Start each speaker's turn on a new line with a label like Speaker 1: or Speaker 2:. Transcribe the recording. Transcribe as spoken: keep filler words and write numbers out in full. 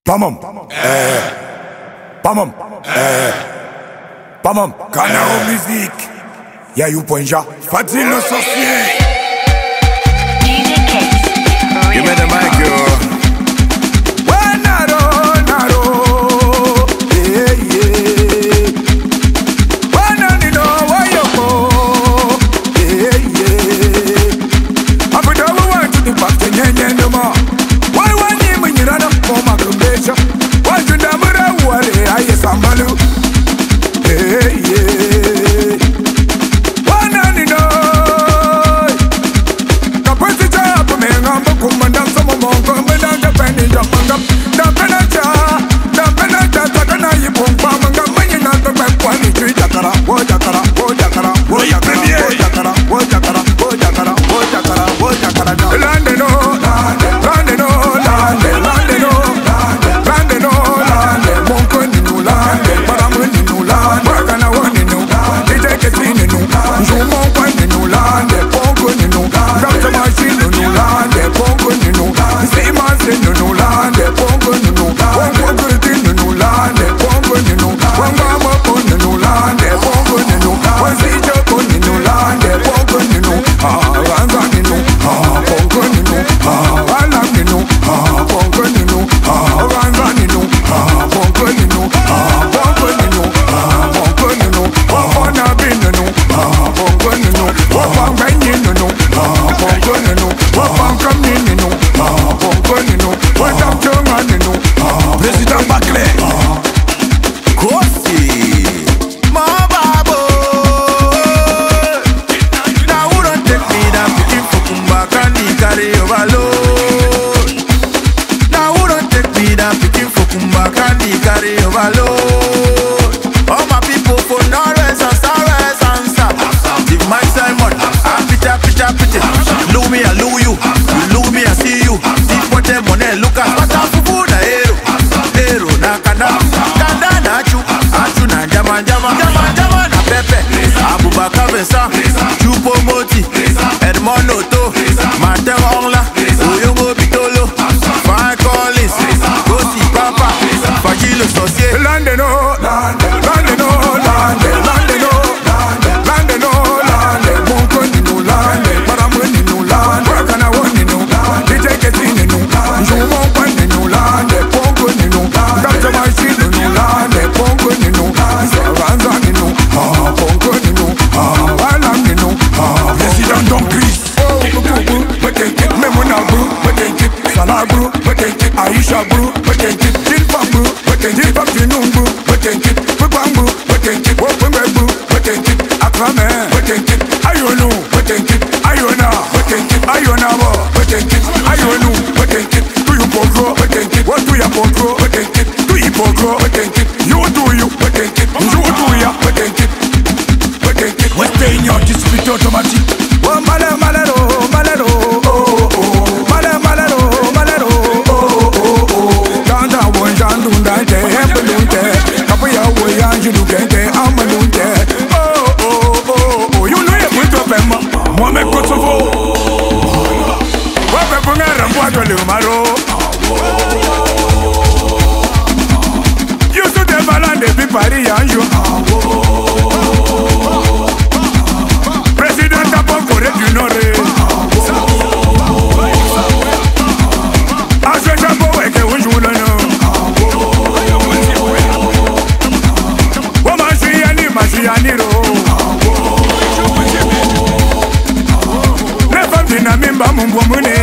Speaker 1: Pamam, eh, pamam, eh, pamam, Canal Musique. Y'a you point ja, Fadil le sorcier.
Speaker 2: Give me the mic, yo.
Speaker 1: Ouais, naro, naro, yeah, yeah. Ouais, nanino, ouais, yoko, yeah, yeah. Abu dawu wa tudu pakte nyenye numa. Why one year when you run up for my convention? Why you never worry? I yes, I'm balu. Hey, yeah. One and no. Capacity up, man. I'm a commandant. Some of them come and I'm depending on them. The Benaja, the Benaja, the Benaja, Pumpa, and the money not the back one. It's Jakara, Wojakara, Wojakara, Wojakara, Wojakara, Wojakara, Wojakara, Wojakara, Wojakara. Landeno, Landeno, Landeno, Landeno, Landeno, Monconino, Landeno, Paramonino, Landeno, Canawanino, Detecatino, Jumon Panino, Landeno, Ponconino, Doctor Machino, Landeno, Ponconino, Simasino, Landeno, Ponconino, Ponconino, Landeno, Ponconino, Pongama Ponino, Landeno, Ponconino, Ponsijo Ponino, Landeno, Ponconino, Ah, Ranzanino, Ah, Ponconino, Ah, Alamino, Ah, Ponconino, Ah, Ranzanino, Ah, Ponconino, Ah, Ponconino, Ah, Ponconino, Wapona Binino, Ah, Ponconino, Wapang Benino, Ah, Ponconino, Wapang Caminino, Ah, Ponconino, Wapang Jomanino, Ah,
Speaker 2: President Bakle. Kosi. My babo. Now who don't take me down picking for Kumbakani carry overload. Now who don't take me down picking for Kumbakani carry overload. All my people for Norwest and Southwest answer. Give my Simon, I picture, picture, picture. Lou me, I lou you. You lou me, I see you. See what them money look at. What I'm for na hero. Hero na kana. Kanda na chu. Achu na jama jama. Jama jama na pepe. Abubakar Besa. Chupo Moti. Edmond Otto. Martin Ongla. Oyongo Bitolo. Fine Collins. Gosi Papa. Fagilo Sorcier.
Speaker 1: Landeno, Landeno, Landeno, Landeno, Landeno, Landeno, Monconino, Landeno, Paramonino, Landeno, Canawanino, Detecatino, Jumon Panino, Landeno, Ponconino, Doctor Machino, Landeno, Ponconino, Ranzanino, Ah, Ponconino, Ah, Alamino, Ah, President Don Chris, Oh, Bubu, Patenke, Memona Bru, Patenke, Salah Bru, Patenke, Aisha Bru, Patenke, Tilpa Bru, Patenke, Papinumbu, Patenke, Pupambu, Patenke, Wopembu, Patenke, Akrame, Patenke, Ayonu, Patenke, Ayona, Patenke, Ayona, Patenke, Ayonu, Patenke, do you pogro, Patenke, what do you pogro, Patenke, do you pogro, Patenke, you do you, Patenke, you do ya, Patenke, Patenke, what's the in your dispute automatic? Oh, Male, Malero, Malero, oh, oh, Male, Malero, Malero, oh, oh, oh, Danda, one, Jandu, Dante, Hempelunte, Kapaya, Wayan, you do get Amalunte, oh, oh, oh, oh, you know you put up a Mohamed Kosovo. What a punga, what a lumaro. You should have a land, the party, and you. President Tapon Kore du Nord. Aswe Chambo weke unjula no. Wama shiyani mashiyani ro. Nefa mtina mimba mumbo mune.